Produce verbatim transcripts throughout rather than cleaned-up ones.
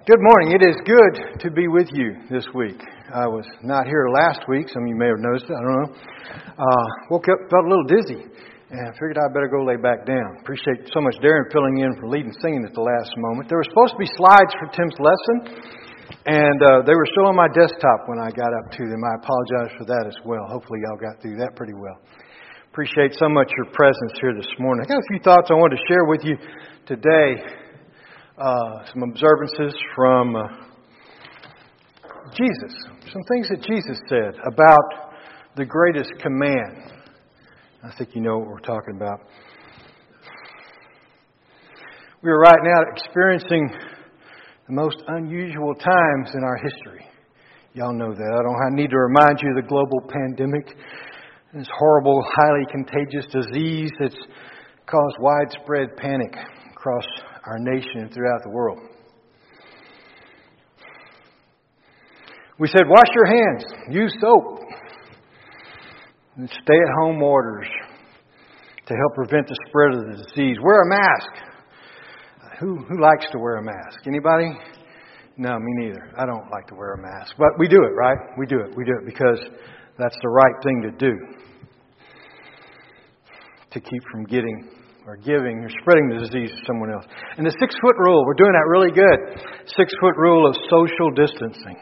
Good morning. It is good to be with you this week. I was not here last week. Some of you may have noticed it. I don't know. Uh, woke up, felt a little dizzy, and figured I better go lay back down. Appreciate so much Darren filling in for leading singing at the last moment. There were supposed to be slides for Tim's lesson, and uh, they were still on my desktop when I got up to them. I apologize for that as well. Hopefully y'all got through that pretty well. Appreciate so much your presence here this morning. I got a few thoughts I wanted to share with you today. Uh, some observances from uh, Jesus. Some things that Jesus said about the greatest command. I think you know what we're talking about. We are right now experiencing the most unusual times in our history. Y'all know that. I don't need to remind you of the global pandemic, this horrible, highly contagious disease that's caused widespread panic across our nation and throughout the world. We said, wash your hands, use soap, and stay-at-home orders to help prevent the spread of the disease. Wear a mask. Who who likes to wear a mask? Anybody? No, me neither. I don't like to wear a mask. But we do it, right? We do it. We do it because that's the right thing to do. To keep from getting or giving or spreading the disease to someone else. And the six-foot rule, we're doing that really good. Six-foot rule of social distancing.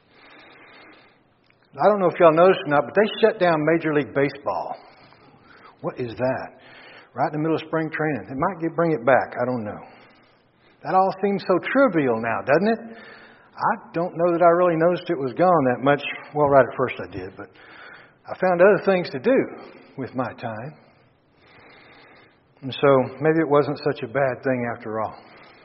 I don't know if y'all noticed or not, but they shut down Major League Baseball. What is that? Right in the middle of spring training. They might get, bring it back. I don't know. That all seems so trivial now, doesn't it? I don't know that I really noticed it was gone that much. Well, right at first I did, but I found other things to do with my time. And so maybe it wasn't such a bad thing after all.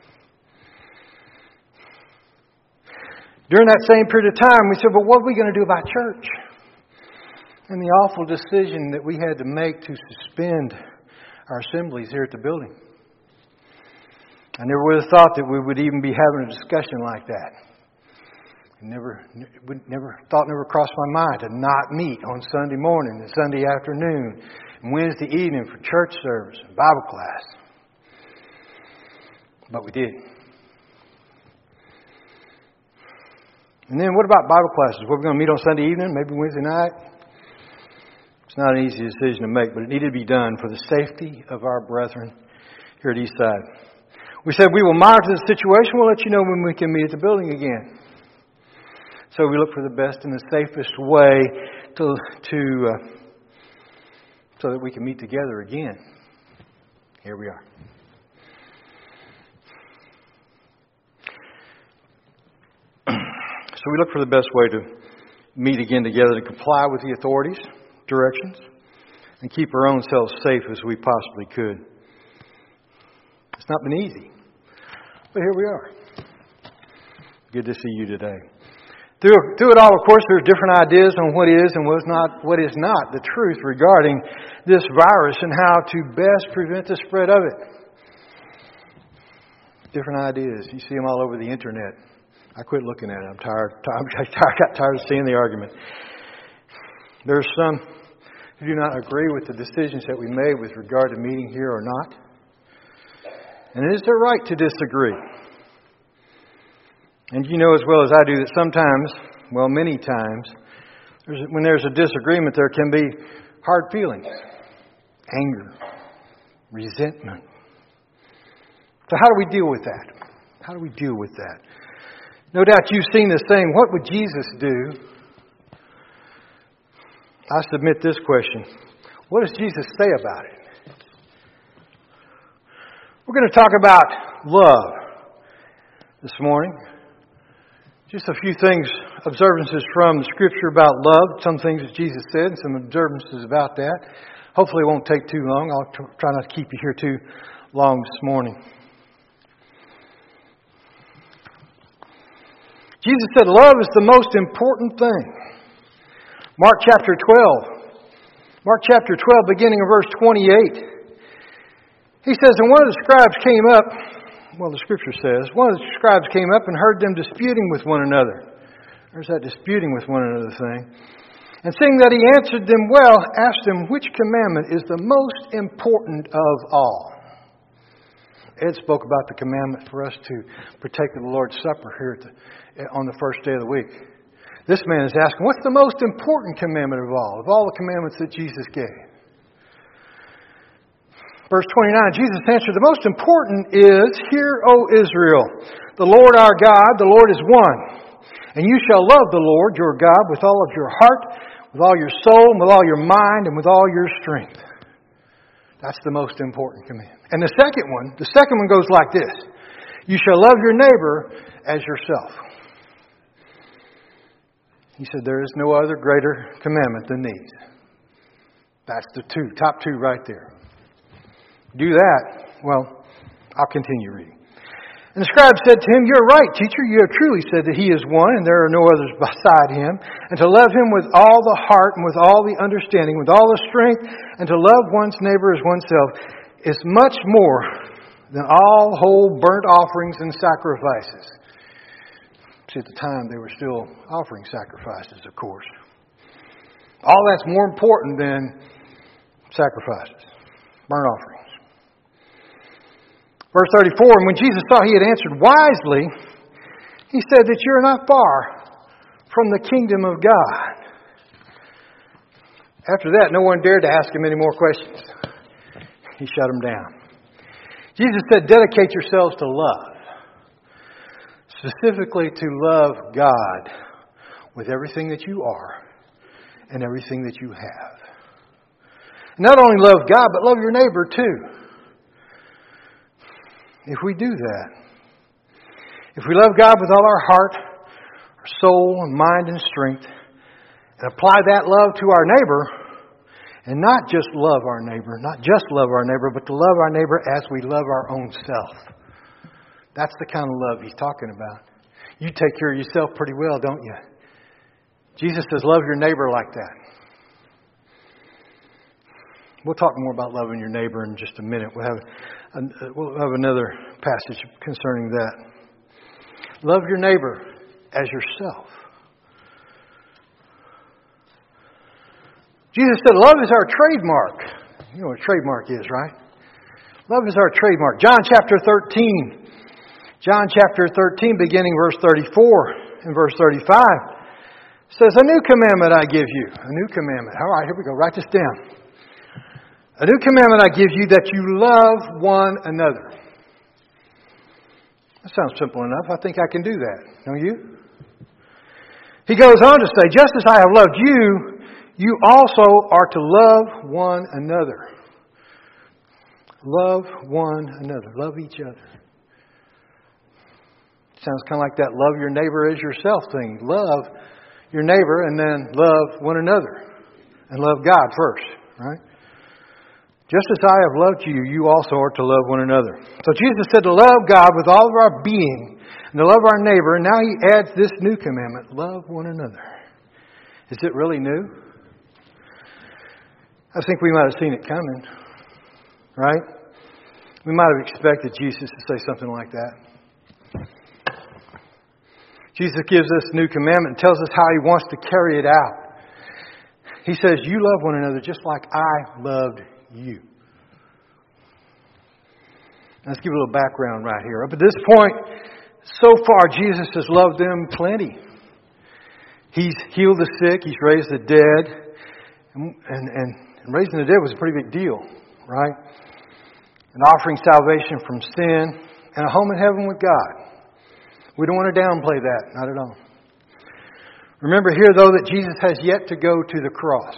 During that same period of time, we said, well, what are we going to do about church? And the awful decision that we had to make to suspend our assemblies here at the building. I never would have thought that we would even be having a discussion like that. I never, never thought, never crossed my mind to not meet on Sunday morning and Sunday afternoon and Wednesday evening for church service and Bible class. But we did. And then what about Bible classes? We're going to meet on Sunday evening, maybe Wednesday night. It's not an easy decision to make, but it needed to be done for the safety of our brethren here at Eastside. We said we will monitor the situation. We'll let you know when we can meet at the building again. So we look for the best and the safest way to to uh, so that we can meet together again. Here we are. So we look for the best way to meet again together, to comply with the authorities' directions, and keep our own selves safe as we possibly could. It's not been easy, but here we are. Good to see you today. Through, through it all, of course, there's different ideas on what is and was not, what is not the truth regarding this virus and how to best prevent the spread of it. Different ideas. You see them all over the internet. I quit looking at it. I'm tired. I got tired of seeing the argument. There's some who do not agree with the decisions that we made with regard to meeting here or not. And it is their right to disagree. And you know as well as I do that sometimes, well, many times, there's, when there's a disagreement, there can be hard feelings, anger, resentment. So how do we deal with that? How do we deal with that? No doubt you've seen this saying, what would Jesus do? I submit this question. What does Jesus say about it? We're going to talk about love this morning. Just a few things, observances from the Scripture about love. Some things that Jesus said and some observances about that. Hopefully it won't take too long. I'll try not to keep you here too long this morning. Jesus said love is the most important thing. Mark chapter twelve. Mark chapter twelve, beginning of verse twenty-eight. He says, and one of the scribes came up, well, the Scripture says, one of the scribes came up and heard them disputing with one another. There's that disputing with one another thing. And seeing that he answered them well, asked them which commandment is the most important of all. Ed spoke about the commandment for us to partake of the Lord's Supper here at the, on the first day of the week. This man is asking, what's the most important commandment of all, of all the commandments that Jesus gave? Verse twenty-nine, Jesus answered, the most important is, Hear, O Israel, the Lord our God, the Lord is one. And you shall love the Lord your God with all of your heart, with all your soul, and with all your mind, and with all your strength. That's the most important command. And the second one, the second one goes like this. You shall love your neighbor as yourself. He said there is no other greater commandment than these. That's the two, top two right there. Do that, well, I'll continue reading. And the scribe said to him, You're right, teacher. You have truly said that He is one, and there are no others beside Him. And to love Him with all the heart and with all the understanding, with all the strength, and to love one's neighbor as oneself is much more than all whole burnt offerings and sacrifices. See, at the time, they were still offering sacrifices, of course. All that's more important than sacrifices, burnt offerings. Verse thirty-four, and when Jesus saw he had answered wisely, he said that you're not far from the kingdom of God. After that, no one dared to ask him any more questions. He shut them down. Jesus said, dedicate yourselves to love. Specifically to love God with everything that you are and everything that you have. Not only love God, but love your neighbor too. If we do that, if we love God with all our heart, our soul, and mind, and strength, and apply that love to our neighbor, and not just love our neighbor, not just love our neighbor, but to love our neighbor as we love our own self. That's the kind of love He's talking about. You take care of yourself pretty well, don't you? Jesus says, love your neighbor like that. We'll talk more about loving your neighbor in just a minute. We'll have, we'll have another passage concerning that. Love your neighbor as yourself. Jesus said, love is our trademark. You know what a trademark is, right? Love is our trademark. John chapter thirteen. John chapter thirteen, beginning verse thirty-four and verse thirty-five, says, a new commandment I give you. A new commandment. All right, here we go. Write this down. A new commandment I give you, that you love one another. That sounds simple enough. I think I can do that. Don't you? He goes on to say, just as I have loved you, you also are to love one another. Love one another. Love each other. Sounds kind of like that love your neighbor as yourself thing. Love your neighbor and then love one another. And love God first, right? Just as I have loved you, you also are to love one another. So Jesus said to love God with all of our being and to love our neighbor. And now He adds this new commandment, love one another. Is it really new? I think we might have seen it coming, right? We might have expected Jesus to say something like that. Jesus gives us a new commandment and tells us how He wants to carry it out. He says, you love one another just like I loved you. Let's give a little background right here. Up at this point, so far, Jesus has loved them plenty. He's healed the sick. He's raised the dead. And, and, and raising the dead was a pretty big deal, right? And offering salvation from sin and a home in heaven with God. We don't want to downplay that, not at all. Remember here, though, that Jesus has yet to go to the cross.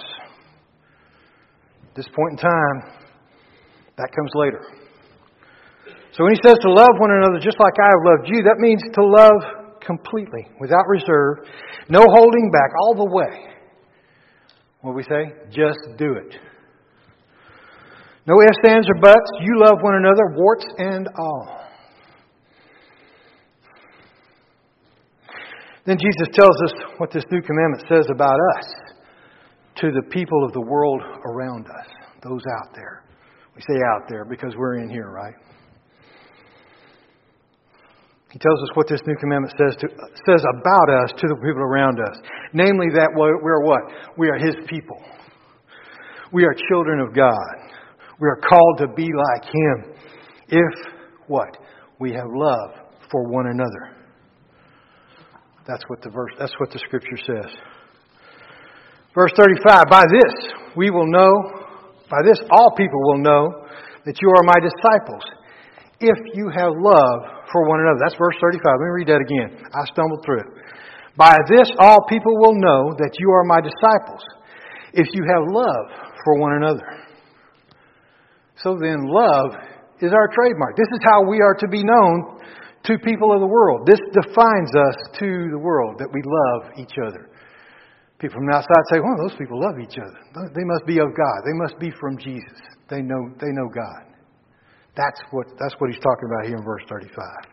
At this point in time, that comes later. So when He says to love one another just like I have loved you, that means to love completely, without reserve, no holding back, all the way. What do we say? Just do it. No ifs, ands, or buts. You love one another, warts and all. Then Jesus tells us what this new commandment says about us to the people of the world around us, those out there. We say out there because we're in here, right? He tells us what this new commandment says to, says about us to the people around us. Namely that we're what? We are His people. We are children of God. We are called to be like Him if what? We have love for one another. That's what the verse, that's what the scripture says. Verse thirty-five, by this we will know, by this all people will know that you are my disciples, if you have love for one another. That's verse thirty-five. Let me read that again. I stumbled through it. By this all people will know that you are my disciples, if you have love for one another. So then love is our trademark. This is how we are to be known to people of the world. This defines us to the world, that we love each other. People from the outside say, well, those people love each other. They must be of God. They must be from Jesus. They know, they know God. That's what, that's what he's talking about here in verse thirty-five.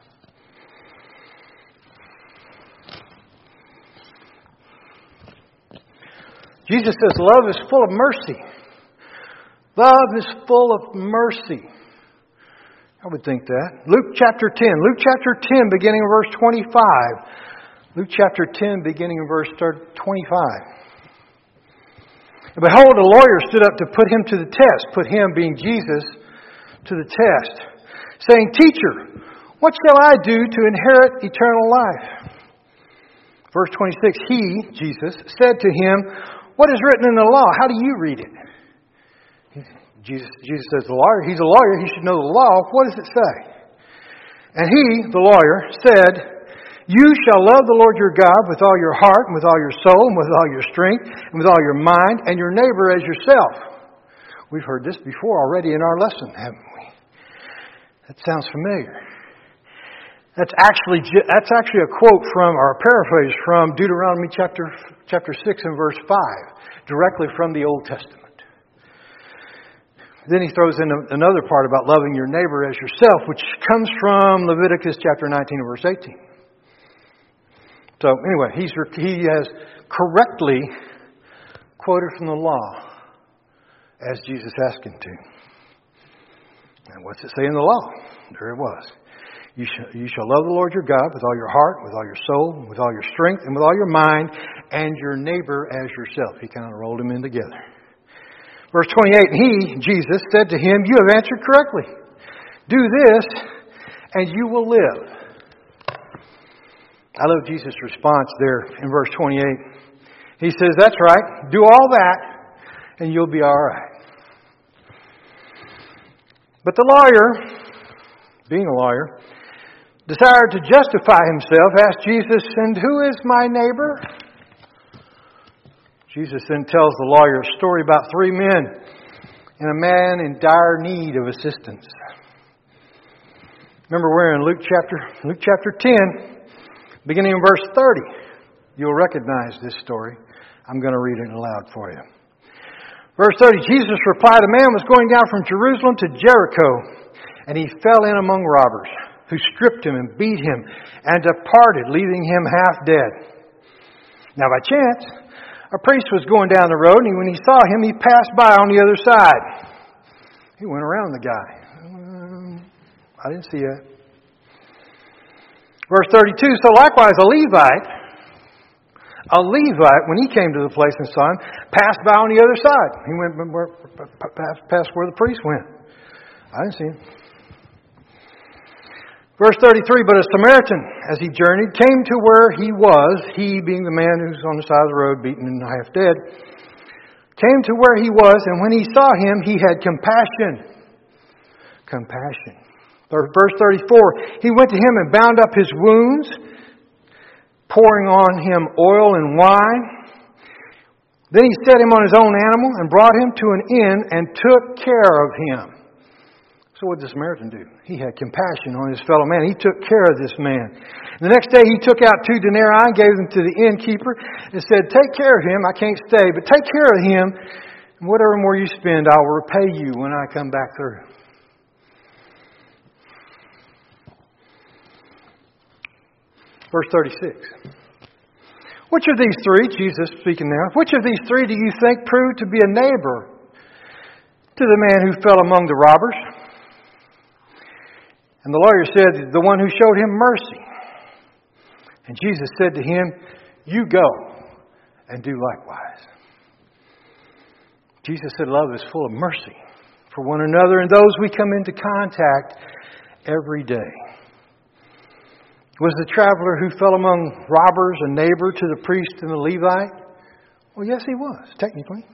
Jesus says love is full of mercy. Love is full of mercy. I would think that. Luke chapter ten. Luke chapter ten, beginning in verse twenty-five. Luke chapter ten, beginning in verse twenty-five. And behold, a lawyer stood up to put him to the test. Put him, being Jesus, to the test, saying, Teacher, what shall I do to inherit eternal life? Verse twenty-six, he, Jesus, said to him, What is written in the law? How do you read it? Jesus, Jesus says, the lawyer, he's a lawyer, he should know the law. What does it say? And he, the lawyer, said, You shall love the Lord your God with all your heart, and with all your soul, and with all your strength, and with all your mind, and your neighbor as yourself. We've heard this before already in our lesson, haven't we? That sounds familiar. That's actually that's actually a quote from, or a paraphrase from Deuteronomy chapter chapter six and verse five, directly from the Old Testament. Then he throws in another part about loving your neighbor as yourself, which comes from Leviticus chapter nineteen and verse eighteen. So anyway, he's he has correctly quoted from the law as Jesus asked him to. And what's it say in the law? There it was. You shall, you shall love the Lord your God with all your heart, with all your soul, with all your strength, and with all your mind, and your neighbor as yourself. He kind of rolled them in together. Verse twenty-eight, and he, Jesus, said to him, You have answered correctly. Do this, and you will live. I love Jesus' response there in verse twenty-eight. He says, That's right. Do all that, and you'll be all right. But the lawyer, being a lawyer, desired to justify himself, asked Jesus, And who is my neighbor? Jesus then tells the lawyer a story about three men and a man in dire need of assistance. Remember, we're in Luke chapter Luke chapter ten, beginning in verse thirty. You'll recognize this story. I'm going to read it aloud for you. Verse thirty, Jesus replied, A man was going down from Jerusalem to Jericho, and he fell in among robbers, who stripped him and beat him and departed, leaving him half dead. Now by chance, a priest was going down the road, and when he saw him, he passed by on the other side. He went around the guy. Um, I didn't see it. Verse thirty-two, so likewise a Levite, a Levite, when he came to the place and saw him, passed by on the other side. He went past where the priest went. I didn't see him. Verse thirty-three, but a Samaritan, as he journeyed, came to where he was, he being the man who's on the side of the road, beaten and half dead, came to where he was, and when he saw him, he had compassion. Compassion. Verse thirty-four, he went to him and bound up his wounds, pouring on him oil and wine. Then he set him on his own animal and brought him to an inn and took care of him. So what did the Samaritan do? He had compassion on his fellow man. He took care of this man. The next day he took out two denarii and gave them to the innkeeper and said, Take care of him. I can't stay, but take care of him. And whatever more you spend, I will repay you when I come back through. Verse thirty-six. Which of these three, Jesus speaking now, which of these three do you think proved to be a neighbor to the man who fell among the robbers? And the lawyer said, The one who showed him mercy. And Jesus said to him, You go and do likewise. Jesus said love is full of mercy for one another and those we come into contact every day. Was the traveler who fell among robbers a neighbor to the priest and the Levite? Well, yes, he was, technically.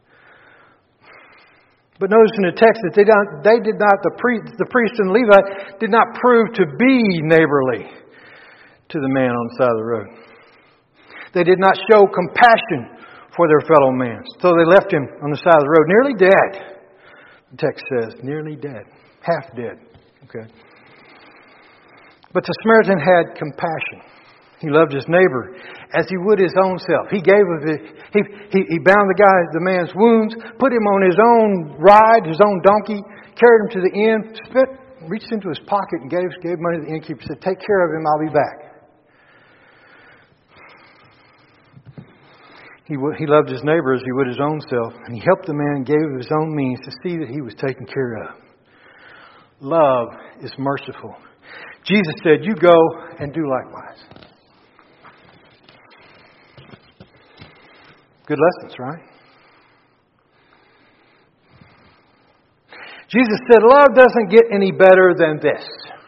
But notice in the text that they, don't, they did not, the priest, the priest and the Levite did not prove to be neighborly to the man on the side of the road. They did not show compassion for their fellow man. So they left him on the side of the road, nearly dead. The text says, nearly dead. Half dead. Okay. But the Samaritan had compassion. He loved his neighbor as he would his own self. He gave of it. He, he, he bound the guy, the man's wounds, put him on his own ride, his own donkey, carried him to the inn, spit, reached into his pocket and gave, gave money to the innkeeper. Said, take care of him, I'll be back. He, he loved his neighbor as he would his own self, and he helped the man and gave of his own means to see that he was taken care of. Love is merciful. Jesus said, you go and do likewise. Good lessons, right? Jesus said, love doesn't get any better than this.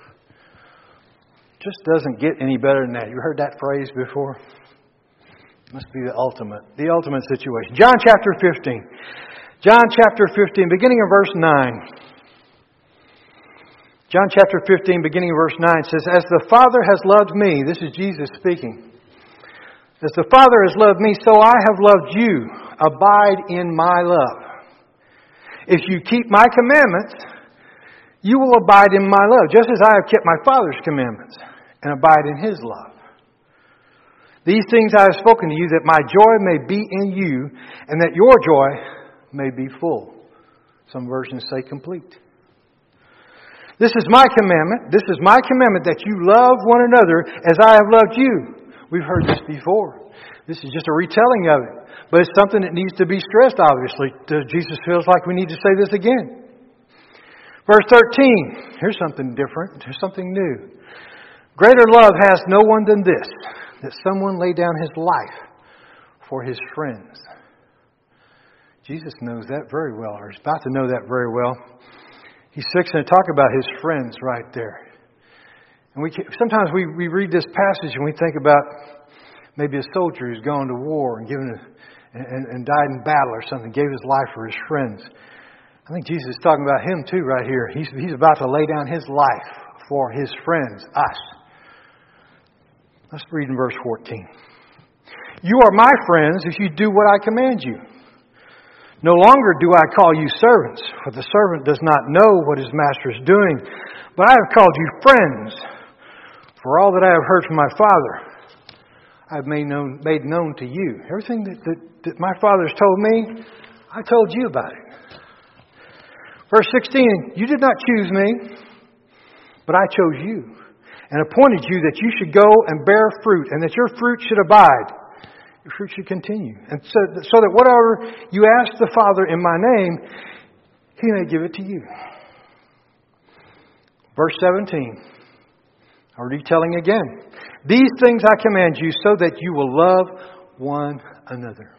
Just doesn't get any better than that. You heard that phrase before? Must be the ultimate, the ultimate situation. John chapter fifteen. John chapter fifteen, beginning of verse nine. John chapter fifteen, beginning of verse nine says, as the Father has loved me, this is Jesus speaking. As the Father has loved me, so I have loved you. Abide in my love. If you keep my commandments, you will abide in my love, just as I have kept my Father's commandments and abide in His love. These things I have spoken to you, that my joy may be in you, and that your joy may be full. Some versions say complete. This is my commandment. This is my commandment, that you love one another as I have loved you. We've heard this before. This is just a retelling of it. But it's something that needs to be stressed, obviously. Jesus feels like we need to say this again. Verse thirteen. Here's something different. Here's something new. Greater love has no one than this, that someone lay down his life for his friends. Jesus knows that very well, or is about to know that very well. He's fixing to talk about his friends right there. And we can, sometimes we, we read this passage and we think about maybe a soldier who's gone to war and given a, and, and died in battle or something, gave his life for his friends. I think Jesus is talking about him too right here. He's, he's about to lay down his life for his friends, us. Let's read in verse fourteen. You are my friends if you do what I command you. No longer do I call you servants, for the servant does not know what his master is doing. But I have called you friends, for all that I have heard from my Father, I have made known, made known to you. Everything that, that, that my Father has told me, I told you about it. Verse sixteen, you did not choose me, but I chose you, and appointed you that you should go and bear fruit, and that your fruit should abide. Your fruit should continue. And so, so that whatever you ask the Father in my name, He may give it to you. Verse seventeen. A retelling again. These things I command you so that you will love one another.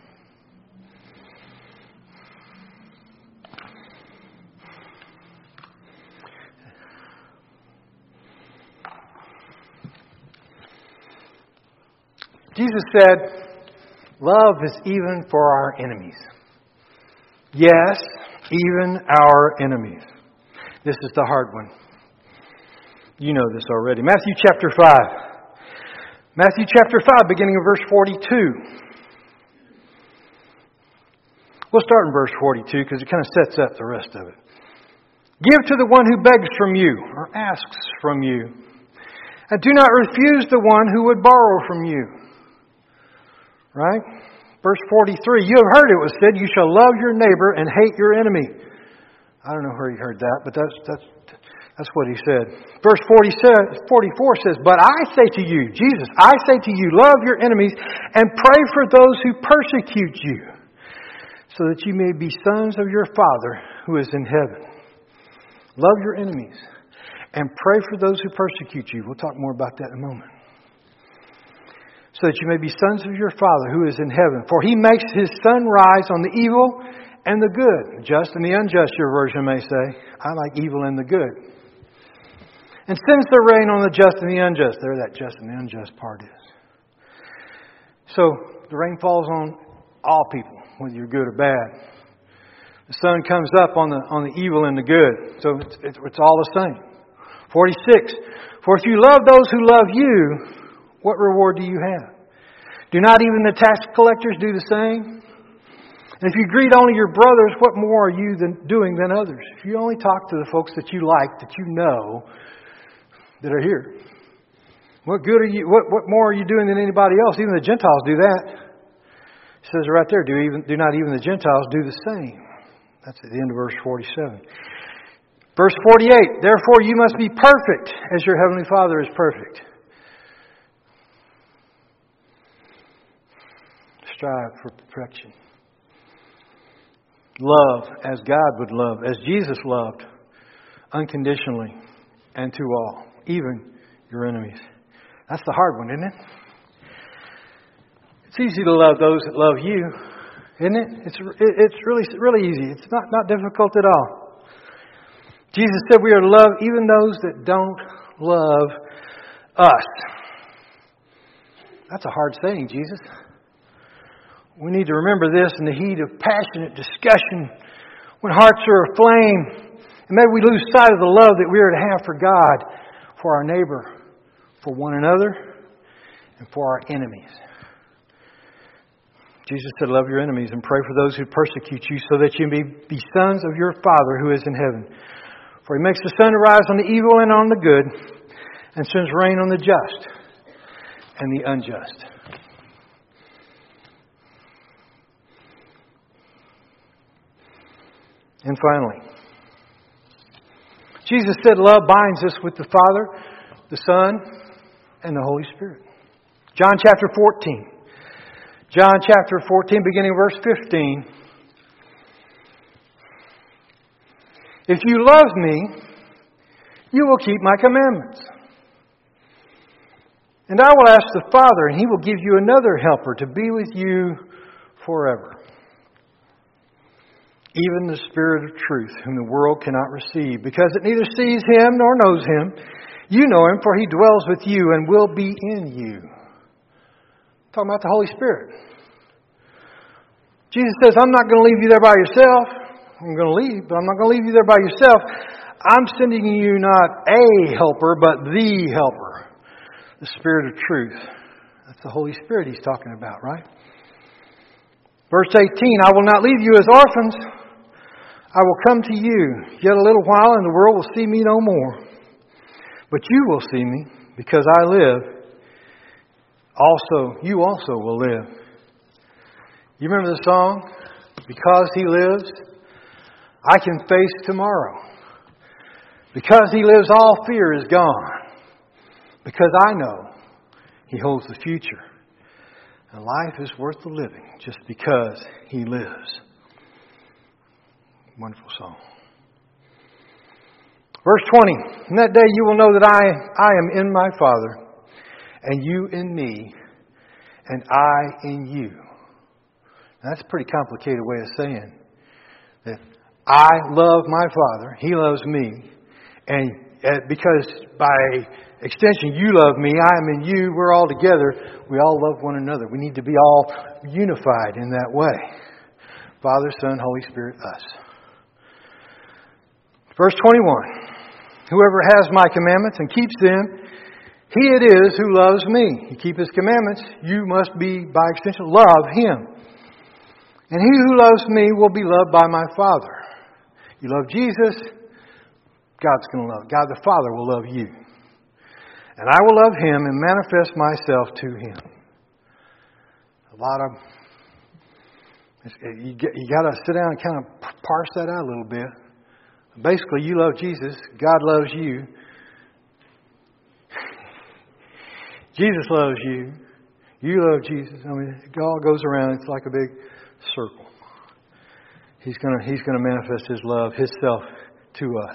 Jesus said, love is even for our enemies. Yes, even our enemies. This is the hard one. You know this already. Matthew chapter five. Matthew chapter five, beginning of verse forty-two. We'll start in verse forty-two because it kind of sets up the rest of it. Give to the one who begs from you or asks from you, and do not refuse the one who would borrow from you. Right? Verse forty-three, you have heard it was said, you shall love your neighbor and hate your enemy. I don't know where he heard that, but that's that's that's what he said. Verse forty-four says, but I say to you, Jesus, I say to you, love your enemies and pray for those who persecute you, so that you may be sons of your Father who is in heaven. Love your enemies and pray for those who persecute you. We'll talk more about that in a moment. So that you may be sons of your Father who is in heaven. For He makes His sun rise on the evil and the good. Just and the unjust, your version may say. I like evil and the good. and sends their rain on the just and the unjust. There that just and the unjust part is. So the rain falls on all people, whether you're good or bad. The sun comes up on the on the evil and the good. So it's, it's, it's all the same. forty-six. For if you love those who love you, what reward do you have? Do not even the tax collectors do the same? And if you greet only your brothers, what more are you than, doing than others? If you only talk to the folks that you like, that you know, that are here, what good are you? What what more are you doing than anybody else? Even the Gentiles do that. It says right there, do even do not even the Gentiles do the same? That's at the end of verse forty-seven. Verse forty-eight. Therefore you must be perfect as your heavenly Father is perfect. Strive for perfection. Love as God would love, as Jesus loved, unconditionally and to all, even your enemies. That's the hard one, isn't it? It's easy to love those that love you, isn't it? It's it's really really easy. It's not, not difficult at all. Jesus said we are to love even those that don't love us. That's a hard saying, Jesus. We need to remember this in the heat of passionate discussion, when hearts are aflame, and maybe we lose sight of the love that we are to have for God, for our neighbor, for one another, and for our enemies. Jesus said, love your enemies and pray for those who persecute you, so that you may be sons of your Father who is in heaven. For He makes the sun arise on the evil and on the good, and sends rain on the just and the unjust. And finally, Jesus said love binds us with the Father, the Son, and the Holy Spirit. John chapter fourteen. John chapter fourteen, beginning verse fifteen. If you love me, you will keep my commandments. And I will ask the Father, and He will give you another helper to be with you forever. Even the Spirit of truth, whom the world cannot receive, because it neither sees Him nor knows Him. You know Him, for He dwells with you and will be in you. Talking about the Holy Spirit. Jesus says, I'm not going to leave you there by yourself. I'm going to leave, but I'm not going to leave you there by yourself. I'm sending you not a helper, but the helper. The Spirit of truth. That's the Holy Spirit He's talking about, right? Verse eighteen, I will not leave you as orphans. I will come to you. Yet a little while, and the world will see me no more. But you will see me, because I live. Also, you also will live. You remember the song? Because He lives, I can face tomorrow. Because He lives, all fear is gone. Because I know He holds the future. And life is worth the living just because He lives. Wonderful song. Verse twenty. In that day you will know that I, I am in my Father, and you in me, and I in you. Now, that's a pretty complicated way of saying that I love my Father, He loves me, and because by extension you love me, I am in you, we're all together, we all love one another. We need to be all unified in that way. Father, Son, Holy Spirit, us. Verse twenty-one. Whoever has my commandments and keeps them, he it is who loves me. You keep His commandments, you must be, by extension, love Him. And he who loves me will be loved by my Father. You love Jesus, God's going to love. God the Father will love you. And I will love Him and manifest myself to Him. A lot of... You, get, you got to sit down and kind of parse that out a little bit. Basically, you love Jesus. God loves you. Jesus loves you. You love Jesus. I mean, it all goes around. It's like a big circle. He's going to He's going to manifest His love, His self to us.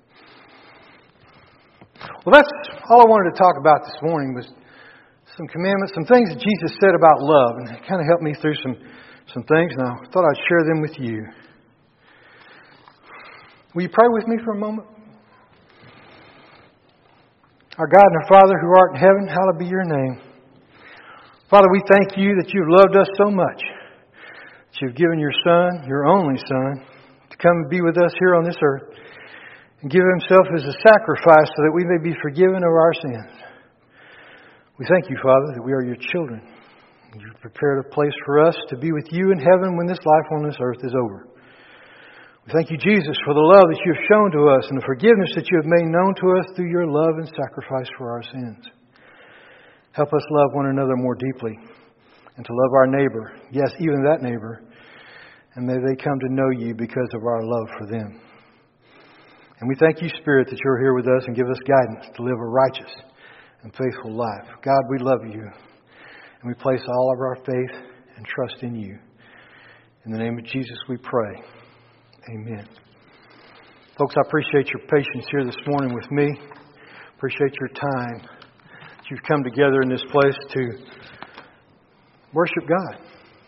Well, that's all I wanted to talk about this morning was some commandments, some things that Jesus said about love, and it kind of helped me through some some things, and I thought I'd share them with you. Will you pray with me for a moment? Our God and our Father who art in heaven, hallowed be your name. Father, we thank you that you've loved us so much, that you've given your Son, your only Son, to come and be with us here on this earth and give himself as a sacrifice so that we may be forgiven of our sins. We thank you, Father, that we are your children. You've prepared a place for us to be with you in heaven when this life on this earth is over. We thank you, Jesus, for the love that you have shown to us and the forgiveness that you have made known to us through your love and sacrifice for our sins. Help us love one another more deeply and to love our neighbor, yes, even that neighbor, and may they come to know you because of our love for them. And we thank you, Spirit, that you're here with us and give us guidance to live a righteous and faithful life. God, we love you, and we place all of our faith and trust in you. In the name of Jesus we pray. Amen. Folks, I appreciate your patience here this morning with me. Appreciate your time that you've come together in this place to worship God.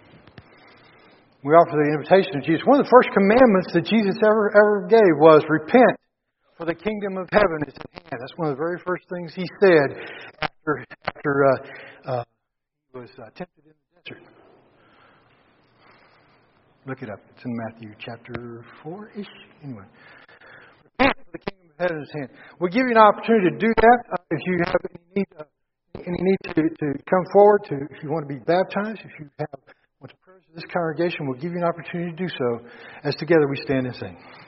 We offer the invitation of Jesus. One of the first commandments that Jesus ever ever gave was repent, for the kingdom of heaven is at hand. That's one of the very first things he said after after uh, uh, he was uh, tempted in the desert. Look it up. It's in Matthew chapter four-ish. Anyway. Repent, for the kingdom of heaven is at hand. We'll give you an opportunity to do that. Uh, if you have any need, uh, any need to, to come forward, to if you want to be baptized, if you have want to pray to this congregation, we'll give you an opportunity to do so as together we stand and sing.